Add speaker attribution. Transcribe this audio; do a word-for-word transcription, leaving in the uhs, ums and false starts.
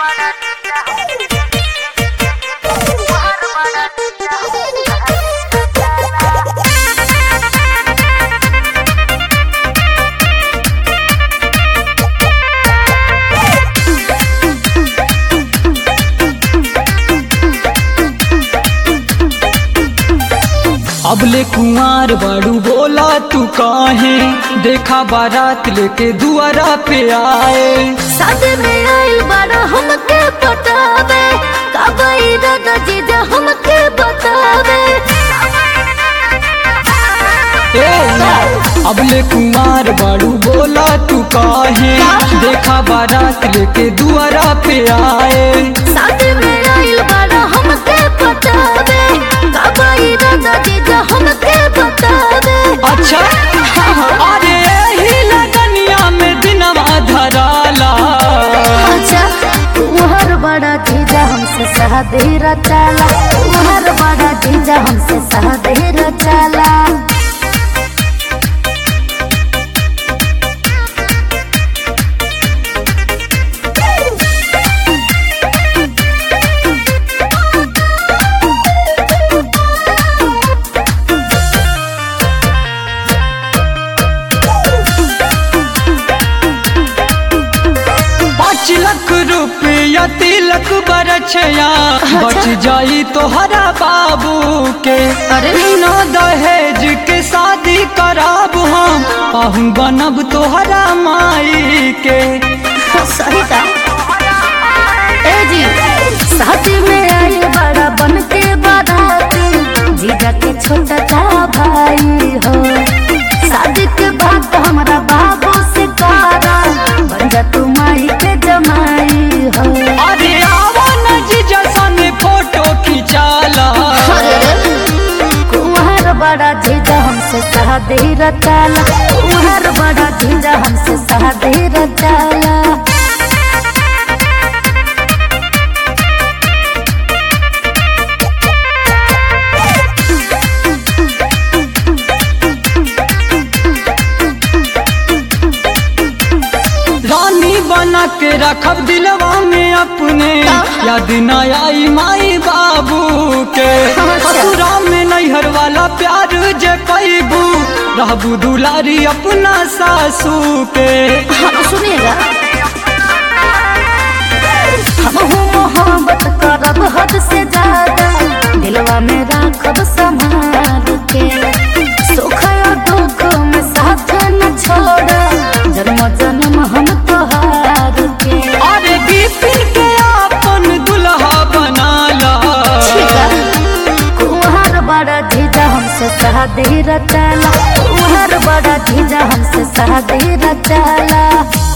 Speaker 1: अबले कुंवार बाड़ू बोला तू काहे देखा बारात लेके दुआरा पे आए।
Speaker 2: शादी में आइल बड़ा हमके बतावे कबई दादा जीजा हमके बतावे।
Speaker 1: अबले कुंवार बाड़ू बोला तू काहे देखा बारात लेके दुआरा पे आए।
Speaker 2: शादी में आइल बड़ा हमके बतावे कबई दादा जीजा हमके बतावे।
Speaker 1: अच्छा अरे ही लगनिया में दिनवा धराला।
Speaker 2: अच्छा तुम्हार बड़ा जीजा हमसे शादी रचाला, तुम्हार बड़ा जीजा हमसे शादी रचाला।
Speaker 1: लाख रुपया तिलक बरछया बच जाई तोहरा बाबू के।
Speaker 2: अरे
Speaker 1: बिना दहेज के शादी कराब हम पाहुन बनब तोहरा माई के।
Speaker 2: सही का ए जी शादी में आई बड़ा बन के बाराती जीजा के छोटा सा भाई हो। शादी के बाद हमारा बाबू से कारा बन जा तू माई के जमाई हो।
Speaker 1: अरे आवा न जीजा संगे फोटो खिंचाला।
Speaker 2: कुंवर बड़ा जीजा हमसे शादी रचाला, कुंवर बड़ा जीजा हमसे शादी रचाला।
Speaker 1: बना के रखब दिलवा में अपने याद न आई माई बाबू के। ससुरा में नैहर वाला प्यार जे पैबू रहबू दुलारी अपना सासू के।
Speaker 2: सुनिएगा हम मोहब्बत करब हद से ज्यादा दिलवा में राखब संभाल के। सुख और दुख में साथ न छोड़ा जन्म जन्म हम तोहार के।
Speaker 1: अरे बिपिन के अपन दुल्हा बनाला।
Speaker 2: कुंवर बड़ा जीजा हमसे शादी रचाला, कुंवर बड़ा जीजा हमसे शादी रचाला।